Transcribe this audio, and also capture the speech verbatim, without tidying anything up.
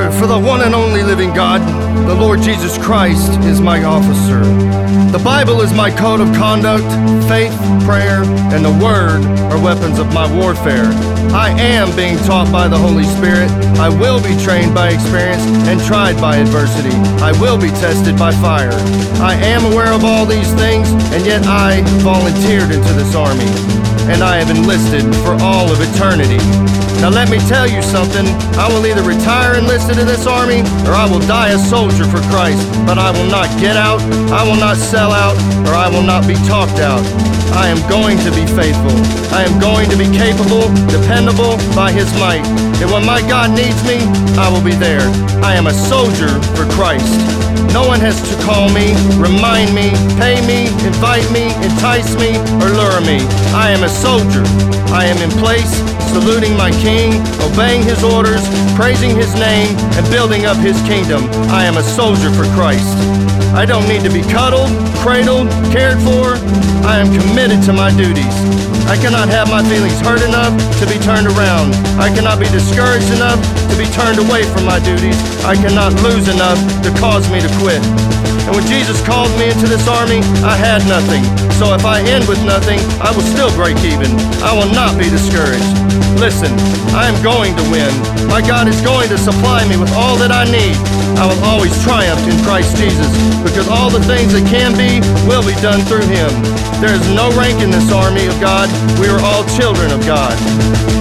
For the one and only living God, the Lord Jesus Christ is my officer. The Bible is my code of conduct. Faith, prayer, and the Word are weapons of my warfare. I am being taught by the Holy Spirit. I will be trained by experience and tried by adversity. I will be tested by fire. I am aware of all these things, and yet I volunteered into this army, and I have enlisted for all of eternity. Now let me tell you something, I will either retire enlisted in this army, or I will die a soldier for Christ, but I will not get out, I will not sell out, or I will not be talked out. I am going to be faithful. I am going to be capable, dependable by His might. And when my God needs me, I will be there. I am a soldier for Christ. No one has to call me, remind me, pay me, invite me, entice me, or lure me. I am a soldier. I am in place, saluting my King, obeying His orders, praising His name, and building up His kingdom. I am a soldier for Christ. I don't need to be cuddled, cradled, cared for. I am committed to my duties. I cannot have my feelings hurt enough to be turned around. I cannot be discouraged enough to be turned away from my duties. I cannot lose enough to cause me to quit. And when Jesus called me into this army, I had nothing. So if I end with nothing, I will still break even. I will not be discouraged. Listen, I am going to win. My God is going to supply me with all that I need. I will always triumph in Christ Jesus, because all the things that can be will be done through Him. There is no rank in this army of God. We are all children of God.